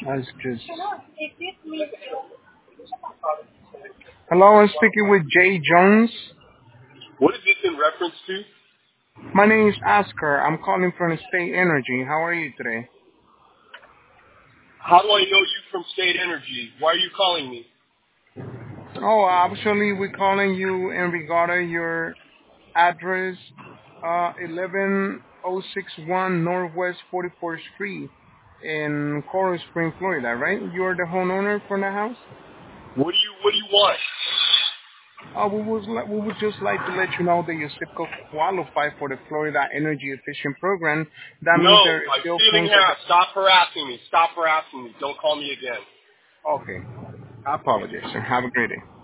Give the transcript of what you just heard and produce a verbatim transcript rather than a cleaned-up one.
That's just. Hello, I'm speaking with Jay Jones. What is this in reference to? My name is Oscar. I'm calling from State Energy. How are you today? How do I know you from State Energy? Why are you calling me? Oh, actually, we're calling you in regard to your address, uh, eleven oh six one Northwest forty-fourth Street in Coral Spring, Florida, right? You're the homeowner for the house? What do you What do you want? Uh, we, would, li- we would just like to let you know that your zip code qualify for the Florida Energy Efficient Program. That No, means there is I'm still feeling paying for harassed. the... Stop harassing me. Stop harassing me. Don't call me again. Okay. I apologize, sir. Have a great day.